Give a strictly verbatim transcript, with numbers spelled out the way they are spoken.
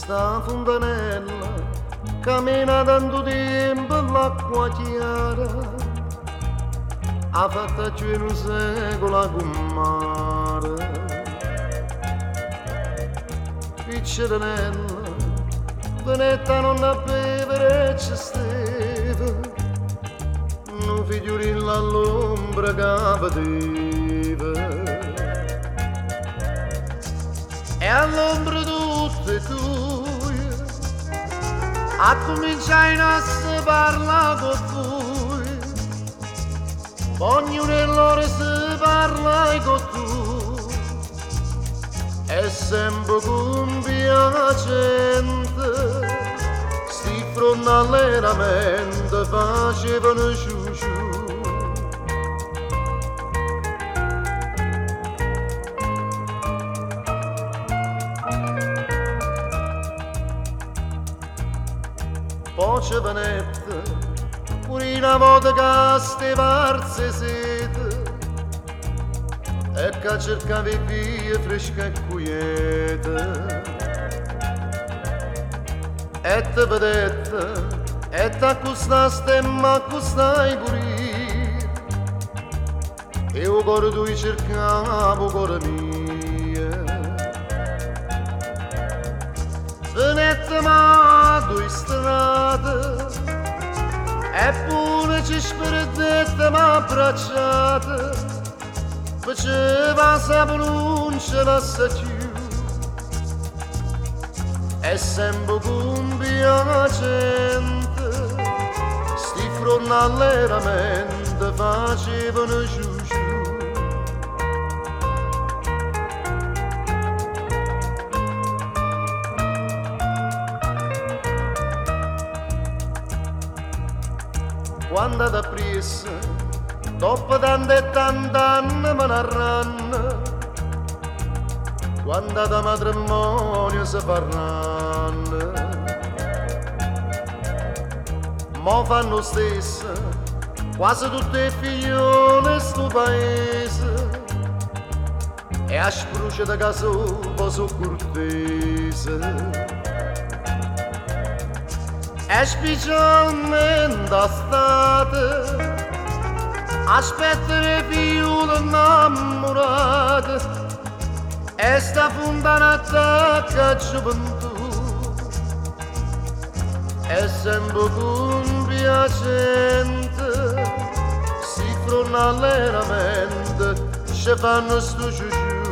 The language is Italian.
sta fontanella cammina tanto tempo l'acqua chiara ha fatta giù in un secolo con mare picceranella venetta non a bevere e ci steve un figliolino all'ombra che vedeva e all'ombra tutte tue a cominciare a si parla con voi ognuno di loro si parla con tu e sempre con piacente sti fronte alla mente facevano ciu ciu. Poi c'è venette, pure una volta che ste varze sete, e che cercavi vie fresche e quiete. E te vedette, e te accustaste, ma accustai pure io, e il cuore tu cercavo, il cuore mio. Venette ma due strade eppure ci sperdette ma abbracciate faceva sa pronuncia la sa più e sempre con piacente sti fronte alla mente facevano giù giù. Quando da pressa, dopo tante e tante anni me ne arranno, quando da matrimonio si parranno, mo fanno stesso, quasi tutte le figliole in sto paese, e a spruce da caso so cortese. E specialmente d'estate aspetta le figliole innamorate e sta fontana attacca a gioventù e sempre con piacente si fronte alla mente ci fanno sto giù giù.